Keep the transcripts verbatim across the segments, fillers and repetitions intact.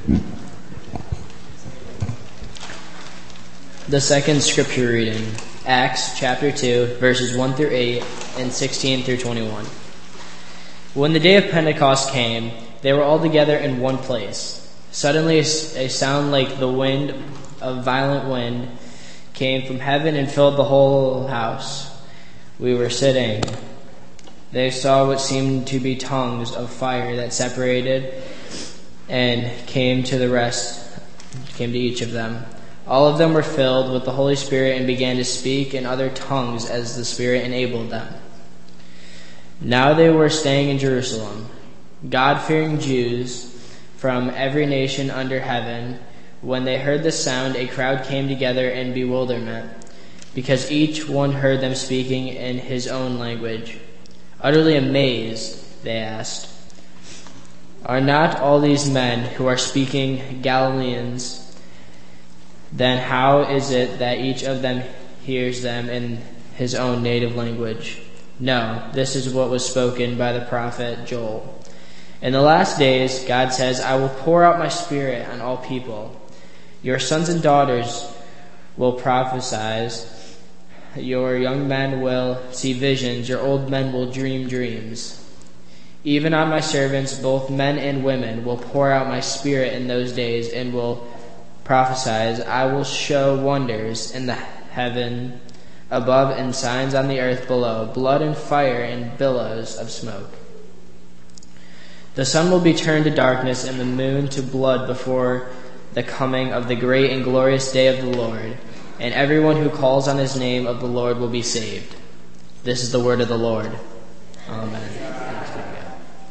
The second scripture reading, Acts chapter two, verses one through eight and sixteen through twenty-one. When the day of Pentecost came, they were all together in one place. Suddenly a sound like the wind, a violent wind, came from heaven and filled the whole house. We were sitting. They saw what seemed to be tongues of fire that separated and came to the rest, came to each of them. All of them were filled with the Holy Spirit and began to speak in other tongues as the Spirit enabled them. Now they were staying in Jerusalem. God-fearing Jews from every nation under heaven. When they heard the sound, a crowd came together in bewilderment, because each one heard them speaking in his own language. Utterly amazed, they asked, "Are not all these men who are speaking Galileans? Then how is it that each of them hears them in his own native language?" No, this is what was spoken by the prophet Joel. In the last days, God says, "I will pour out my Spirit on all people. Your sons and daughters will prophesy. Your young men will see visions. Your old men will dream dreams. Even on my servants, both men and women, will pour out my Spirit in those days and will prophesy. I will show wonders in the heaven above and signs on the earth below, blood and fire and billows of smoke. The sun will be turned to darkness and the moon to blood before the coming of the great and glorious day of the Lord, and everyone who calls on his name of the Lord will be saved." This is the word of the Lord. Amen. Thanks be to God.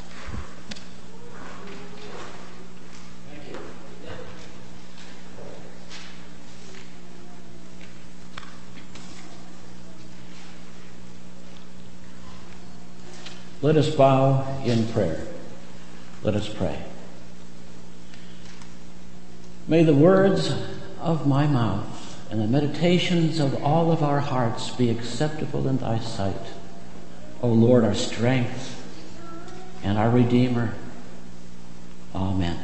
Let us bow in prayer. Let us pray. May the words of my mouth and the meditations of all of our hearts be acceptable in thy sight, O Lord, our strength and our Redeemer. Amen.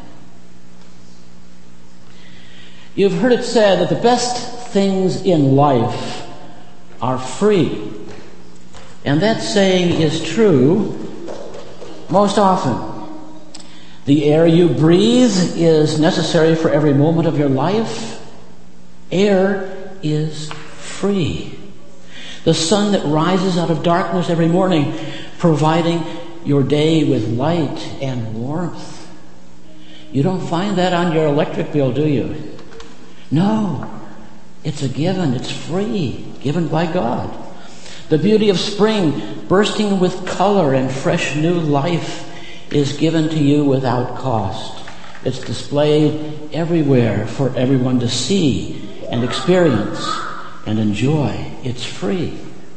You've heard it said that the best things in life are free. And that saying is true most often. The air you breathe is necessary for every moment of your life. Air is free. The sun that rises out of darkness every morning, providing your day with light and warmth. You don't find that on your electric bill, do you? No. It's a given. It's free, given by God. The beauty of spring, bursting with color and fresh new life, is given to you without cost. It's displayed everywhere for everyone to see and experience and enjoy. It's free.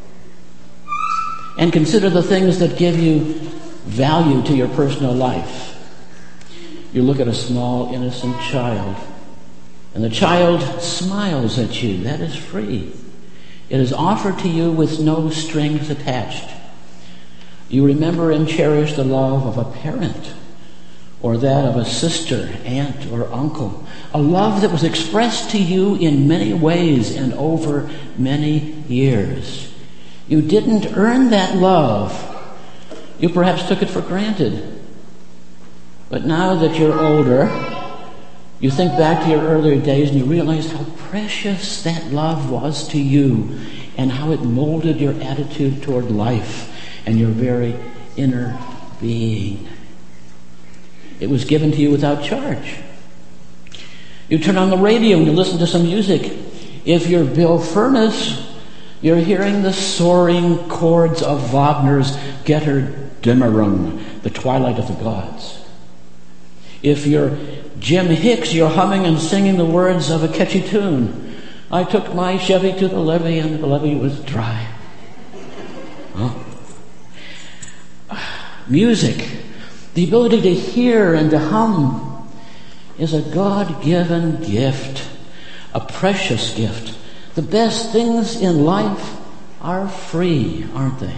And consider the things that give you value to your personal life. You look at a small, innocent child, and the child smiles at you. That is free. It is offered to you with no strings attached. You remember and cherish the love of a parent, or that of a sister, aunt, or uncle. A love that was expressed to you in many ways and over many years. You didn't earn that love. You perhaps took it for granted. But now that you're older, you think back to your earlier days and you realize how precious that love was to you and how it molded your attitude toward life and your very inner being. It was given to you without charge. You turn on the radio and you listen to some music. If you're Bill Furness, you're hearing the soaring chords of Wagner's Götterdämmerung, the Twilight of the Gods. If you're Jim Hicks, you're humming and singing the words of a catchy tune. I took my Chevy to the levee and the levee was dry. Oh. Music, the ability to hear and to hum, is a God-given gift, a precious gift. The best things in life are free, aren't they?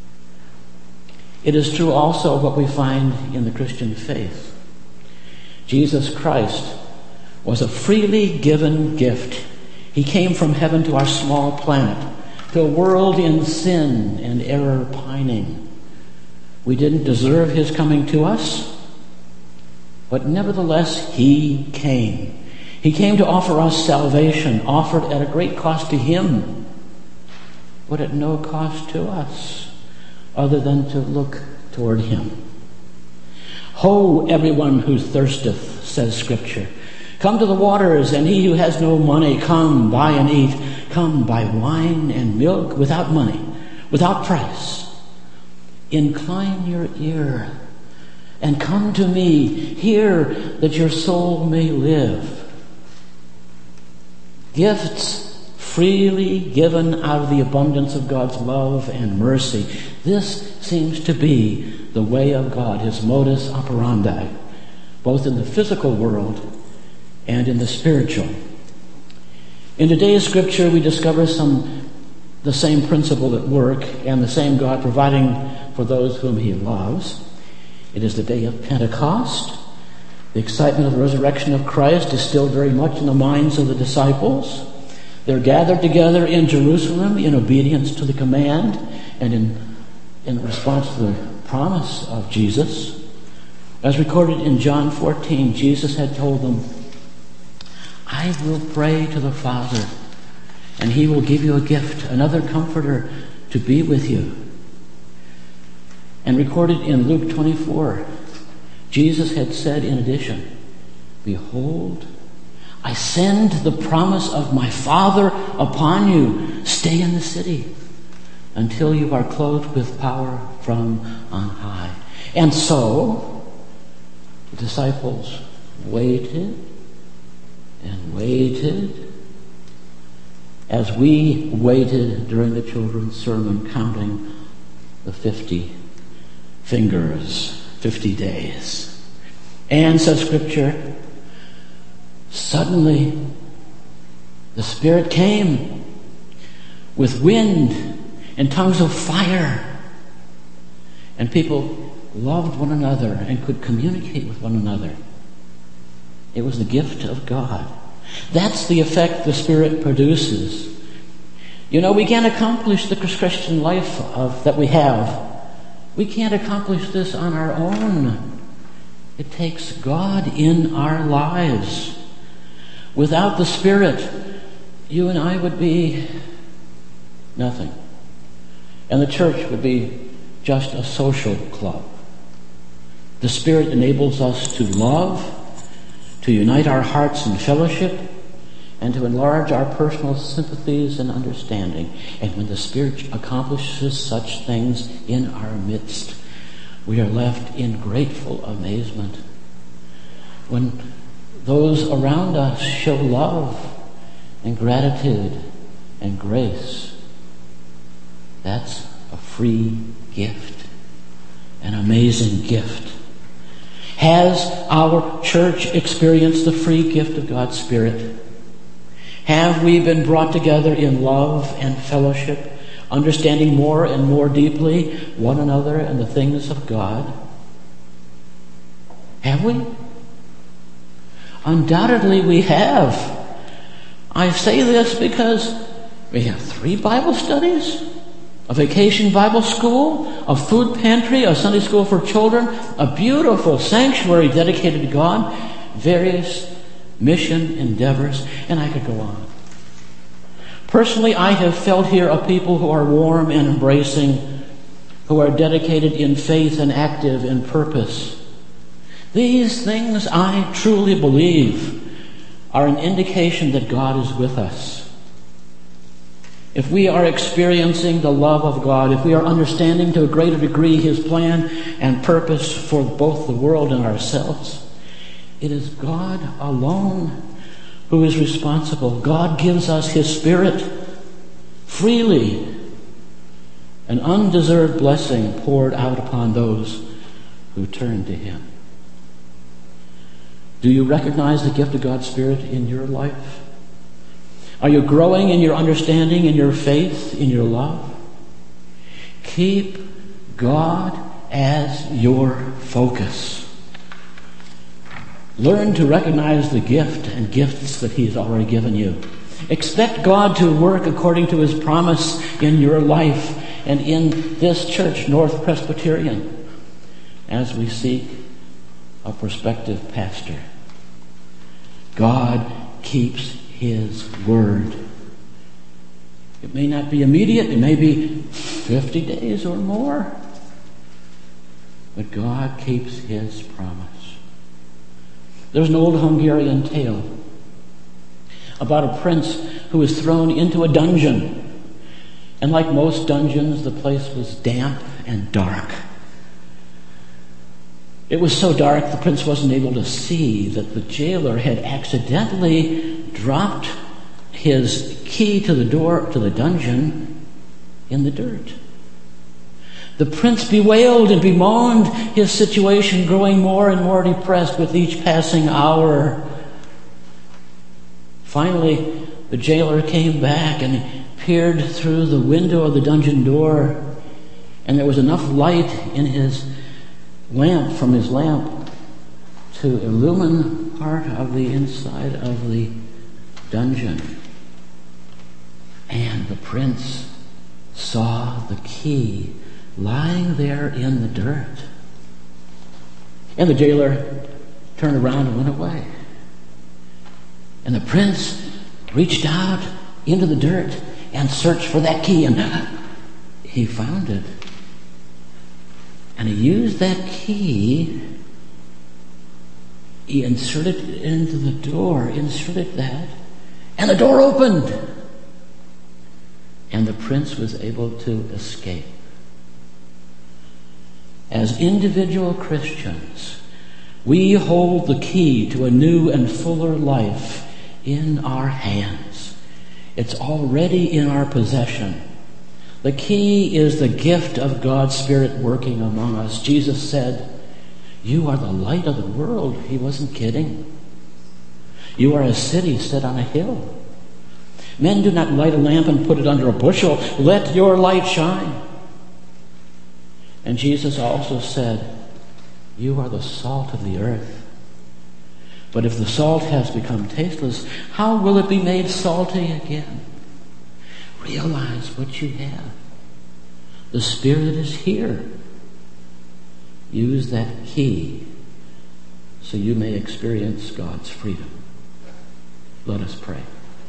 It is true also what we find in the Christian faith. Jesus Christ was a freely given gift. He came from heaven to our small planet, to a world in sin and error pining. We didn't deserve his coming to us, but nevertheless, he came. He came to offer us salvation, offered at a great cost to him, but at no cost to us, other than to look toward him. Ho, everyone who thirsteth, says Scripture. Come to the waters, and he who has no money, come, buy and eat. Come, buy wine and milk without money, without price. Incline your ear and come to me. Hear that your soul may live. Gifts freely given out of the abundance of God's love and mercy. This seems to be the way of God, his modus operandi, both in the physical world and in the spiritual. In today's scripture, we discover some the same principle at work and the same God providing for those whom he loves. It is the day of Pentecost. The excitement of the resurrection of Christ is still very much in the minds of the disciples. They're gathered together in Jerusalem in obedience to the command and in, in response to the promise of Jesus. As recorded in John fourteen, Jesus had told them, I will pray to the Father, and he will give you a gift, another comforter to be with you. And recorded in Luke twenty-four, Jesus had said in addition, behold, I send the promise of my Father upon you. Stay in the city until you are clothed with power from on high. And so, the disciples waited and waited as we waited during the children's sermon, counting the fifty fingers, fifty days. And, says Scripture, suddenly the Spirit came with wind and tongues of fire, and people loved one another and could communicate with one another. It was the gift of God. That's the effect the Spirit produces. You know, we can't accomplish the Christian life of, that we have. We can't accomplish this on our own. It takes God in our lives. Without the Spirit, you and I would be nothing. And the church would be just a social club. The Spirit enables us to love, to unite our hearts in fellowship, and to enlarge our personal sympathies and understanding. And when the Spirit accomplishes such things in our midst, we are left in grateful amazement. When those around us show love and gratitude and grace, that's a free gift, an amazing gift. Has our church experienced the free gift of God's Spirit? Have we been brought together in love and fellowship, understanding more and more deeply one another and the things of God? Have we? Undoubtedly we have. I say this because we have three Bible studies, a vacation Bible school, a food pantry, a Sunday school for children, a beautiful sanctuary dedicated to God, various mission endeavors, and I could go on. Personally, I have felt here a people who are warm and embracing, who are dedicated in faith and active in purpose. These things, I truly believe, are an indication that God is with us. If we are experiencing the love of God, if we are understanding to a greater degree his plan and purpose for both the world and ourselves, it is God alone who is responsible. God gives us his Spirit freely, an undeserved blessing poured out upon those who turn to him. Do you recognize the gift of God's Spirit in your life? Are you growing in your understanding, in your faith, in your love? Keep God as your focus. Learn to recognize the gift and gifts that He's already given you. Expect God to work according to His promise in your life and in this church, North Presbyterian, as we seek a prospective pastor. God keeps His word. It may not be immediate. It may be fifty days or more. But God keeps His promise. There's an old Hungarian tale about a prince who was thrown into a dungeon. And like most dungeons, the place was damp and dark. It was so dark the prince wasn't able to see that the jailer had accidentally dropped his key to the door to the dungeon in the dirt. The prince bewailed and bemoaned his situation, growing more and more depressed with each passing hour. Finally, the jailer came back and peered through the window of the dungeon door, and there was enough light in his lamp, from his lamp, to illumine part of the inside of the dungeon. And the prince saw the key lying there in the dirt. And the jailer turned around and went away. And the prince reached out into the dirt and searched for that key, and he found it. And he used that key, he inserted it into the door, inserted that, and the door opened. And the prince was able to escape. As individual Christians, we hold the key to a new and fuller life in our hands. It's already in our possession. The key is the gift of God's Spirit working among us. Jesus said, "You are the light of the world." He wasn't kidding. You are a city set on a hill. Men do not light a lamp and put it under a bushel. Let your light shine. And Jesus also said, "You are the salt of the earth. But if the salt has become tasteless, how will it be made salty again?" Realize what you have. The Spirit is here. Use that key so you may experience God's freedom. Let us pray.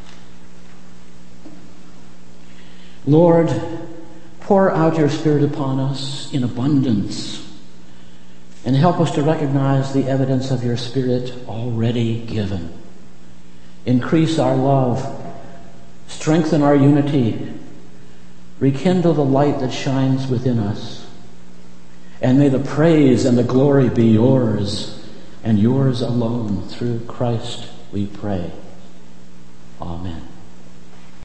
Lord, pour out your Spirit upon us in abundance and help us to recognize the evidence of your Spirit already given. Increase our love, strengthen our unity, rekindle the light that shines within us, and may the praise and the glory be yours and yours alone. Through Christ we pray. Amen.